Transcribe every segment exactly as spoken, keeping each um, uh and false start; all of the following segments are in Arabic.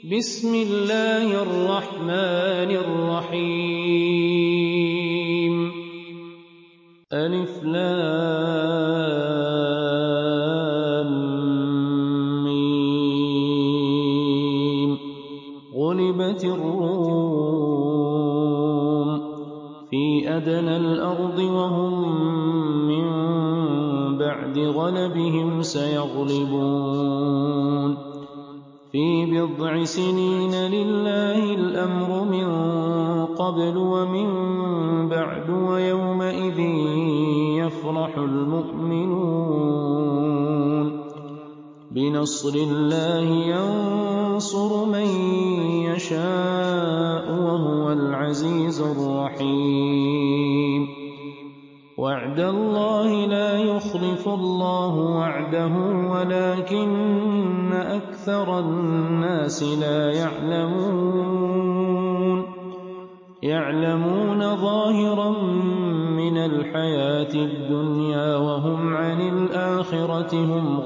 بسم الله الرحمن الرحيم ألف لام ميم غلبت الروم في أدنى الأرض وهم من بعد غلبهم سيغلبون في بضع سنين لله الأمر من قبل ومن بعد ويومئذ يفرح المؤمنون بنصر الله ينصر من يشاء وهو العزيز الرحيم وعد الله لا يخلف الله وعده ولكن أكثر الناس لا يعلمون يعلمون ظاهرا من الحياة الدنيا وهم عن الآخرة هم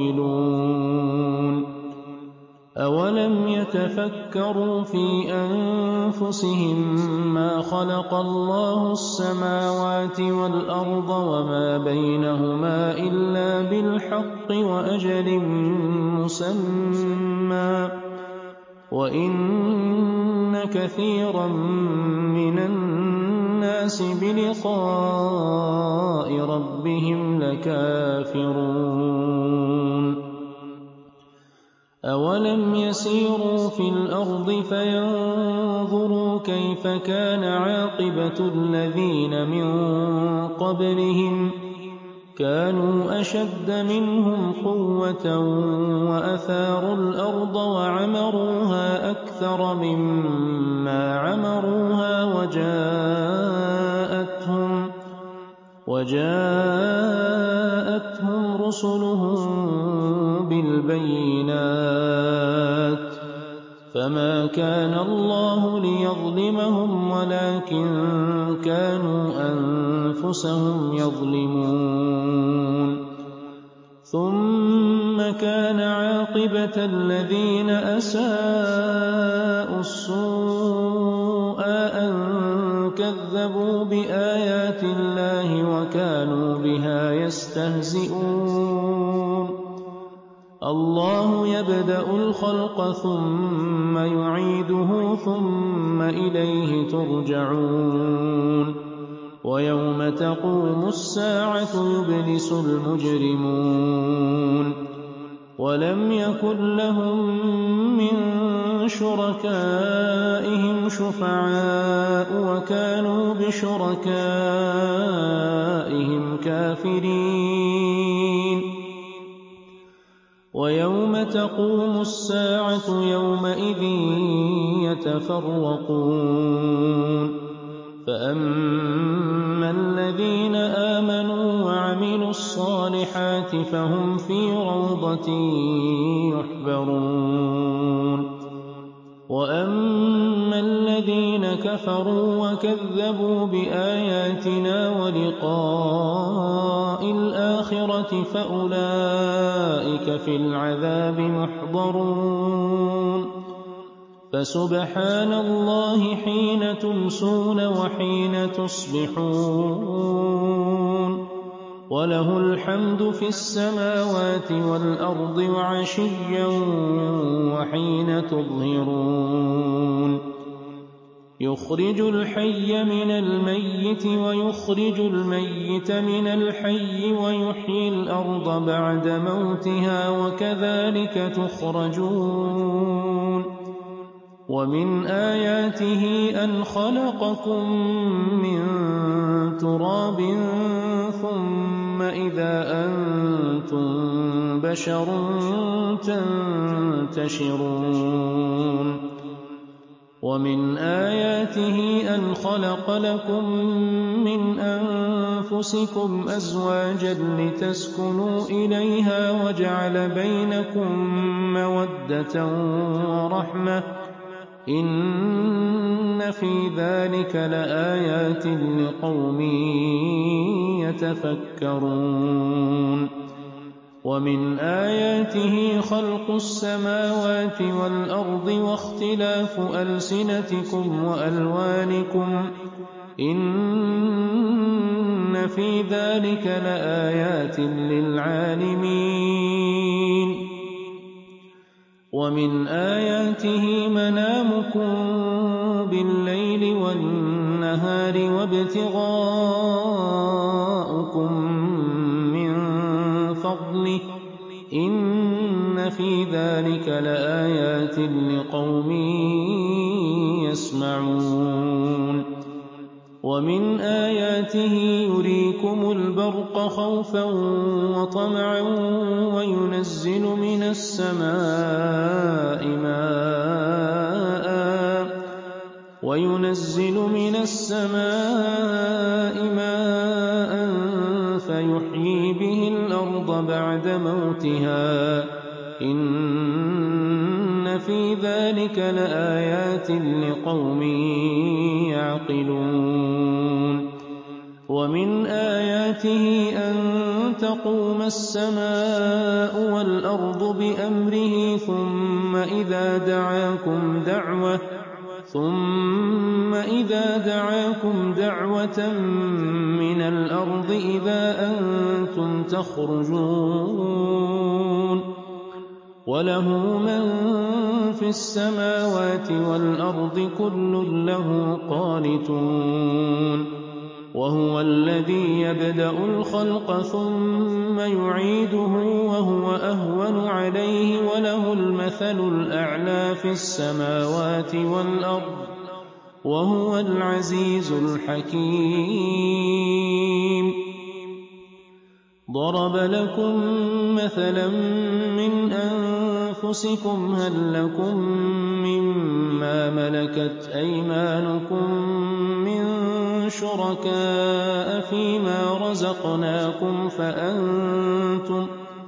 غافلون أولم يتفكروا في أنفسهم ما خلق الله السماوات والأرض وما بينهما إلا بالحق وأجل مسمى وإن كثيرا من الناس بلقاء ربهم لكافرون أولم يسيروا في الأرض فينظروا كيف كان عاقبة الذين من قبلهم كانوا أشد منهم قوة وأثاروا الأرض وعمروها أكثر مما عمروها وجاءتهم وجاءتهم رسلهم بالبينات فما كان الله ليظلمهم ولكن كانوا أنفسهم يظلمون ثم كان عاقبة الذين أساءوا السوء أن كذبوا بآيات الله وكانوا بها يستهزئون الله يبدأ الخلق ثم يعيده ثم إليه ترجعون ويوم تقوم الساعة يبلس المجرمون ولم يكن لهم من شركائهم شفعاء وكانوا بشركائهم كافرين ويوم تقوم الساعة يومئذ يتفرقون فأما الذين آمنوا وعملوا الصالحات فهم في روضة يحبرون وأما الذين كفروا وكذبوا بآياتنا ولقاء الآخرة فأولئك في العذاب محضرون فسبحان الله حين تمسون وحين تصبحون وله الحمد في السماوات والأرض وعشيا وحين تظهرون يخرج الحي من الميت ويخرج الميت من الحي ويحيي الأرض بعد موتها وكذلك تخرجون ومن آياته أن خلقكم من تراب ثم إذا أنتم بشر تنتشرون ومن آياته أن خلق لكم من أنفسكم أزواجا لتسكنوا إليها وجعل بينكم مودة ورحمة إن في ذلك لآيات لقوم يتفكرون وَمِنْ آيَاتِهِ خَلْقُ السَّمَاوَاتِ وَالْأَرْضِ وَاخْتِلَافُ أَلْسِنَتِكُمْ وَأَلْوَانِكُمْ ۚ إِنَّ فِي ذَٰلِكَ لَآيَاتٍ لِّلْعَالِمِينَ وَمِنْ آيَاتِهِ مَنَامُكُم بِاللَّيْلِ وَالنَّهَارِ وَابْتِغَاؤُكُم مِّن فَضْلِهِ ۚ إِنَّ فِي ذَٰلِكَ لَآيَاتٍ لِّقَوْمٍ يَسْمَعُونَ وَمِنْ آيَاتِهِ يُرِيكُمُ الْبَرْقَ خَوْفًا وَطَمَعًا وَيُنَزِّلُ مِنَ السَّمَاءِ مَاءً وَيُنَزِّلُ مِنَ السَّمَاءِ مَاءً فَيُحْيِي بِهِ الْأَرْضَ بَعْدَ مَوْتِهَا ۚ إِنَّ فِي ذَٰلِكَ لَآيَاتٍ لِّقَوْمٍ يَعْقِلُونَ وَمِنْ آيَاتِهِ أَن تَقُومَ السَّمَاءُ وَالْأَرْضُ بِأَمْرِهِ ثُمَّ إِذَا دَعَاكُمْ دَعْوَةً ثُمَّ إِذَا دَعَاكُمْ دَعْوَةً مِّنَ الْأَرْضِ إِذَا أَنتُمْ تَخْرُجُونَ وَلَهُ مَن فِي السَّمَاوَاتِ وَالْأَرْضِ كُلٌّ لَّهُ قَانِتُونَ وَهُوَ الَّذِي يَبْدَأُ الْخَلْقَ ثُمَّ يُعِيدُهُ وَهُوَ أَهْوَنُ عَلَيْهِ وَلَهُ الْمَثَلُ الْأَعْلَىٰ فِي السَّمَاوَاتِ وَالْأَرْضِ ۖ وَهُوَ الْعَزِيزُ الْحَكِيمُ ضَرَبَ لَكُم مَّثَلًا مِّنْ أَنفُسِكُمْ هَل لَّكُم مِّمَّا مَلَكَتْ أَيْمَانُكُم مِّن شُرَكَاءَ فِيمَا رَزَقْنَاكُمْ فَأَنتُمْ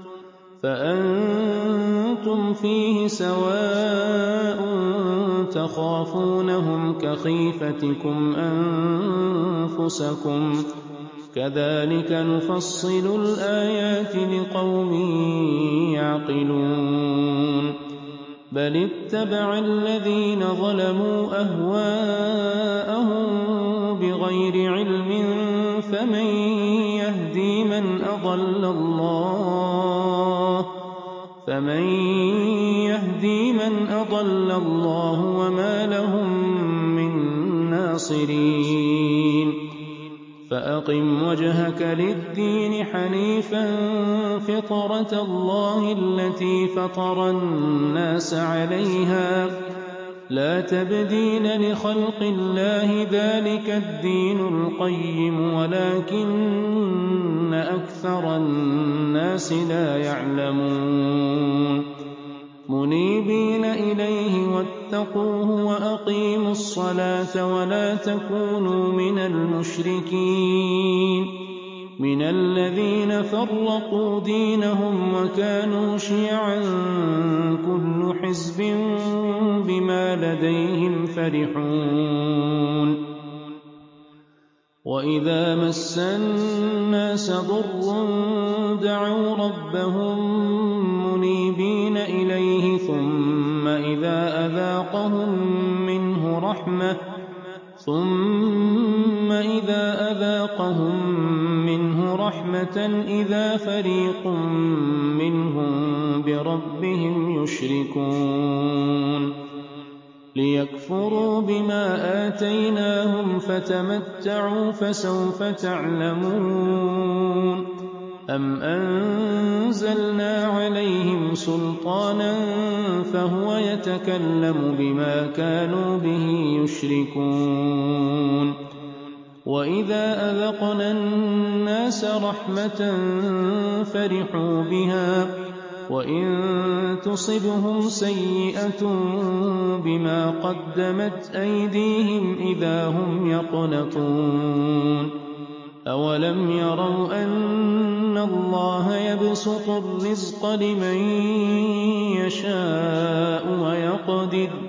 فَأَنتُمْ فِيهِ سَوَاءٌ تَخَافُونَهُمْ كَخِيفَتِكُمْ أَنفُسَكُمْ ۚ كَذَٰلِكَ نُفَصِّلُ الْآيَاتِ لِقَوْمٍ يَعْقِلُونَ بَلِ اتَّبَعَ الَّذِينَ ظَلَمُوا أَهْوَاءَهُم بِغَيْرِ عِلْمٍ فَمَن يَهْدِي مَنْ أَضَلَّ اللَّهُ فَمَن يَهْدِي مَنْ أَضَلَّ اللَّهُ وَمَا لَهُم مِّن نَّاصِرِينَ فَأَقِمْ وَجْهَكَ لِلدِّينِ حَنِيفًا فِطْرَتَ اللَّهِ الَّتِي فَطَرَ النَّاسَ عَلَيْهَا ۚ لَا تَبْدِيلَ لِخَلْقِ اللَّهِ ۚ ذَٰلِكَ الدِّينُ الْقَيِّمُ وَلَٰكِنَّ أَكْثَرَ النَّاسِ لَا يَعْلَمُونَ مُنِيبِينَ إِلَيْهِ وَاتَّقُوهُ وَأَقِيمُوا الصَّلَاةَ وَلَا تَكُونُوا مِنَ الْمُشْرِكِينَ مِنَ الَّذِينَ فَرَّقُوا دِينَهُمْ وَكَانُوا شِيَعًا ۖ كُلُّ حِزْبٍ بِمَا لَدَيْهِمْ فَرِحُونَ وَإِذَا مَسَّ النَّاسَ ضُرٌّ دَعَوْا رَبَّهُم مُّنِيبِينَ إِلَيْهِ ثُمَّ إِذَا أَذَاقَهُم مِّنْهُ رَحْمَةً ثُمَّ إِذَا أَذَاقَهُم مِّنْهُ رَحْمَةً إِذَا فَرِيقٌ مِّنْهُم بِرَبِّهِمْ يُشْرِكُونَ لِيَكْفُرُوا بِمَا آتَيْنَاهُمْ فَتَمَتَّعُوا فَسَوْفَ تَعْلَمُونَ أَمْ أَنزَلْنَا عَلَيْهِمْ سُلْطَانًا فَهُوَ يَتَكَلَّمُ بِمَا كَانُوا بِهِ يُشْرِكُونَ وَإِذَا أَذَقْنَا النَّاسَ رَحْمَةً فَرِحُوا بِهَا وَإِن تُصِبْهُمْ سَيِّئَةٌ بِمَا قَدَّمَتْ أَيْدِيهِمْ إِذَا هُمْ يَقْنَطُونَ أَوَلَمْ يَرَوْا أَنَّ اللَّهَ يَبْسُطُ الرِّزْقَ لِمَن يَشَاءُ وَيَقْدِرُ ۚ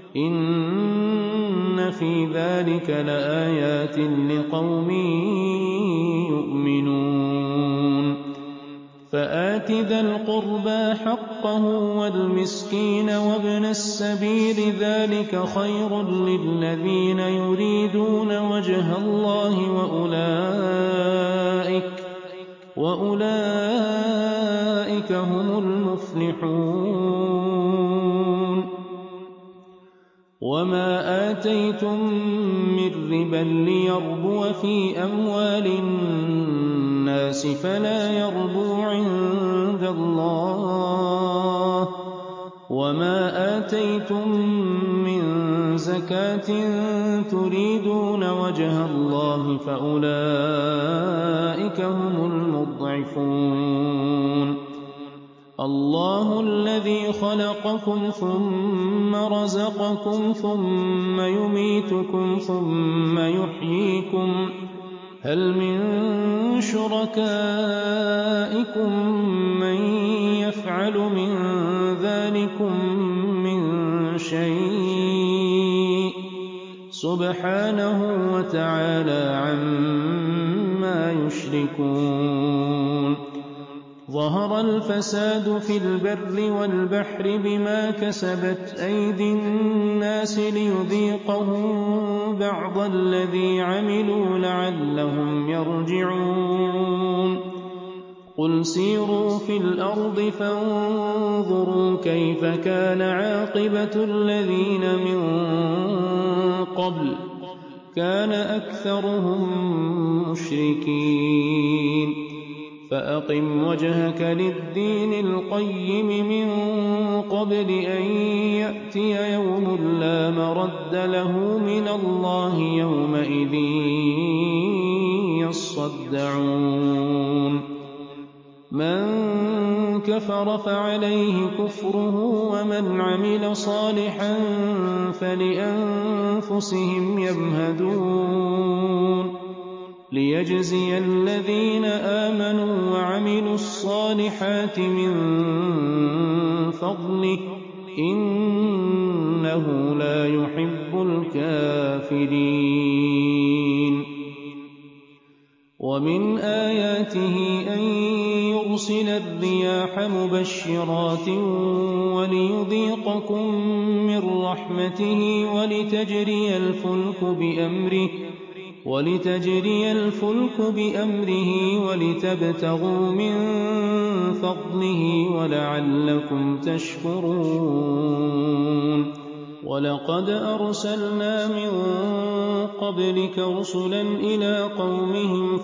إِنَّ فِي ذَٰلِكَ لَآيَاتٍ لِّقَوْمٍ يُؤْمِنُونَ فآت ذا القربى حقه والمسكين وابن السبيل ذلك خير للذين يريدون وجه الله وأولئك, وأولئك هم المفلحون. وما آتيتم من ربا ليربو في أموال الناس فلا يربو عند الله، وما آتيتم من زكاة تريدون وجه الله فأولئك هم المضعفون. الله الذي خلقكم ثم رزقكم ثم يميتكم ثم يحييكم، هل من شركائكم من يفعل من ذلكم من شيء؟ سبحانه وتعالى عما يشركون. ظهر الفساد في البر والبحر بما كسبت أيدي الناس ليذيقهم بعض الذي عملوا لعلهم يرجعون. قل سيروا في الأرض فانظروا كيف كان عاقبة الذين من قبل، كان أكثرهم مشركين. فأقم وجهك للدين القيم من قبل أن يأتي يوم لا مرد له من الله يومئذ يصدعون. من كفر فعليه كفره ومن عمل صالحا فلأنفسهم يمهدون، ليجزي الذين آمنوا وعملوا الصالحات من فضله، إنه لا يحب الكافرين. ومن آياته أن يرسل الرياح مبشرات وليذيقكم من رحمته ولتجري الفلك بأمره ولتجري الفلك بأمره ولتبتغوا من فضله ولعلكم تشكرون. ولقد أرسلنا من قبلك رسلا إلى قومهم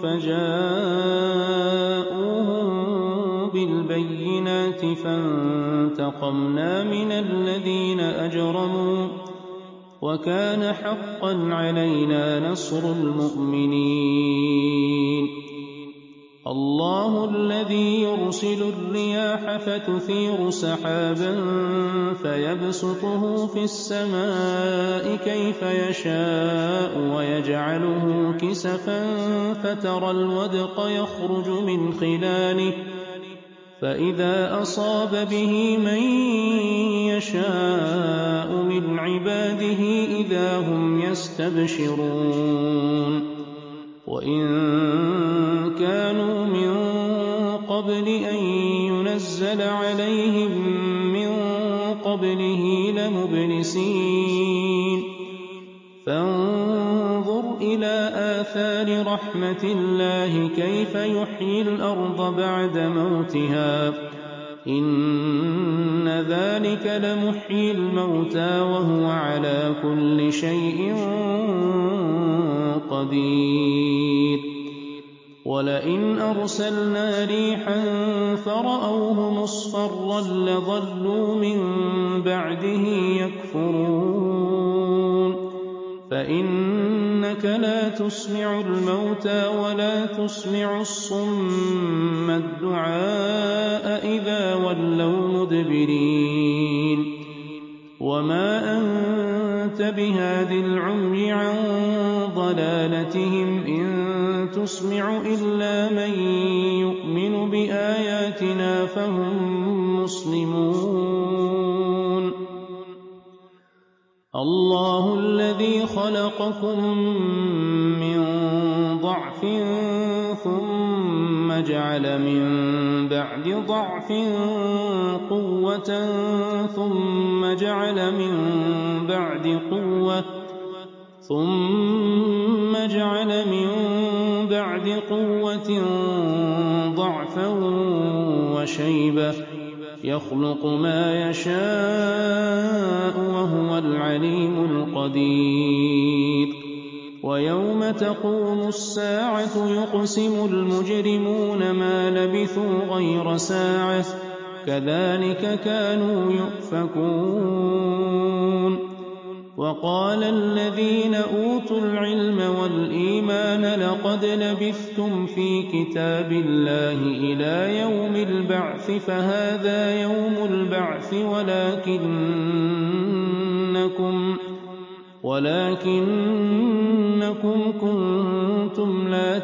فجاءوهم بالبينات فانتقمنا من الذين أجرموا، وكان حقا علينا نصر المؤمنين. الله الذي يرسل الرياح فتثير سحابا فيبسطه في السماء كيف يشاء ويجعله كسفا فترى الودق يخرج من خلاله، فإذا أصاب به من يشاء من عباده إذا هم يستبشرون. وإن كانوا من قبل أن ينزل عليهم من قبله لمبلسين. فانظر إلى آثار رحمة الله كيف يحيي الأرض بعد موتها، إن ذلك لمحيي الموتى وهو على كل شيء قدير. ولئن أرسلنا ريحا فرأوه مصفرا لظلوا من بعده يكفرون. فإنك لا تسمع الموتى ولا تسمع الصم الدعاء إذا ولوا مدبرين. وما أنت بهاد العمي عن ضلالتهم إن تسمع إلا من يؤمن بآياتنا فهم مسلمون. الله الذي خلقكم من ضعف ثم ثم جعل من بعد ضعف قوة ثم جعل من بعد قوة ثم جعل من بعد قوة ضعفا وشيبة يخلق ما يشاء وهو العليم القدير ويوم تقوم الساعة يقسم المجرمون ما لبثوا غير ساعة كذلك كانوا يؤفكون وقال الذين أوتوا العلم والإيمان لقد لبثتم في كتاب الله إلى يوم البعث فهذا يوم البعث ولكنكم ولكنكم كنتم لا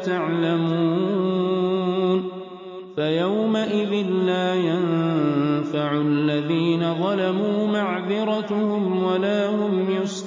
تعلمون فيومئذ لا ينفع الذين ظلموا معذرتهم ولا هم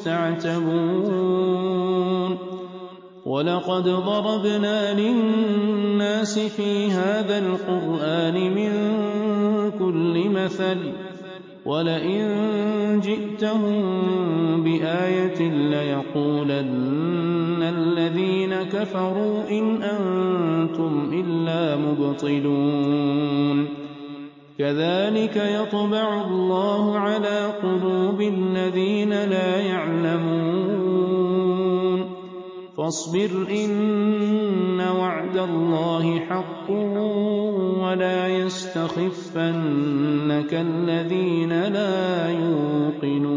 يستعتبون ولقد ضربنا للناس في هذا القرآن من كل مثل ولئن جئتهم بآية ليقولن الذين كفروا إن أنتم إلا مبطلون كذلك يطبع الله على قلوب الذين لا يعلمون فاصبر إن وعد الله حق ولا يستخفنك الذين لا يوقنون